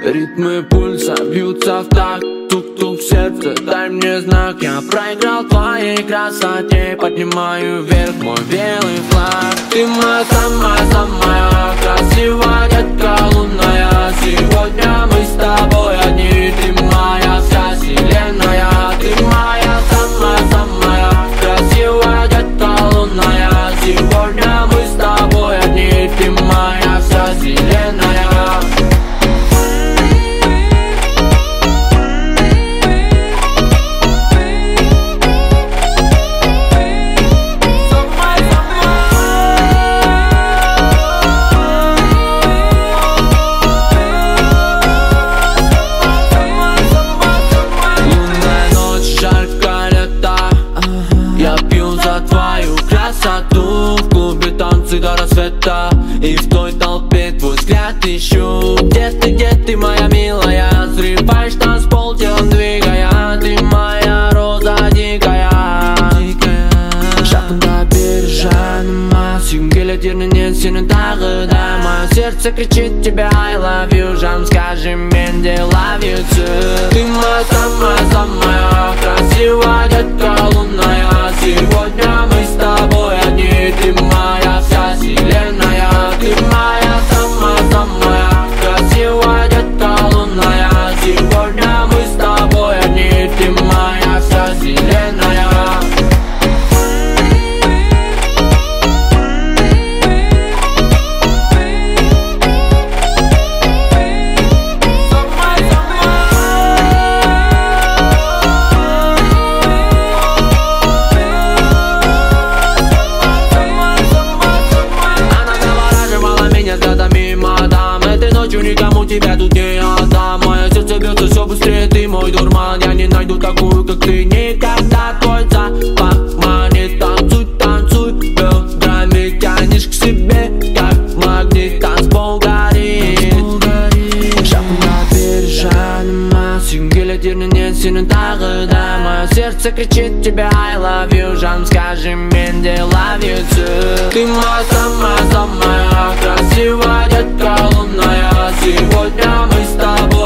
Ритмы пульса бьются в такт, тук-тук в сердце, дай мне знак. Я проиграл твоей красоте, поднимаю вверх мой белый флаг. Ты моя самая красивая детка лунная. Сегодня мы с тобой одни, ты моя вся вселенная. Ты моя самая красивая детка лунная. Сегодня мы с тобой одни, ты моя вся вселенная. В клубе танцы до рассвета, и в той толпе твой взгляд ищу. Где ты, моя милая? Взрываешь танцпол, телом двигая. Ты моя роза дикая. Жақында бері жаныма, сүйгім келеді ернінен сені тағы да. Мое сердце кричит тебе I love you. Жаным, скажи менде love you too. Ты моя самая красивая детка лунная. Сегодня мы с тобой одни, ты моя вся вселенная. Ты моя самая красивая детка лунная. Сегодня мы с тобой одни, ты моя вся вселенная. Никому тебя тут не отдам. Мое сердце бьется все быстрее, ты мой дурман. Я не найду такую, как ты, никогда. Твой запах манит, танцуй, танцуй. Бедрами тянешь к себе, как магнит. Танцпол горит. Жақында бері жаныма, сүйгім келеді ернінен сені тағы да. Мое сердце кричит тебе I love you. Жаным, скажи менде love you too. Ты моя самая красивая детка лунная. Сегодня мы с тобой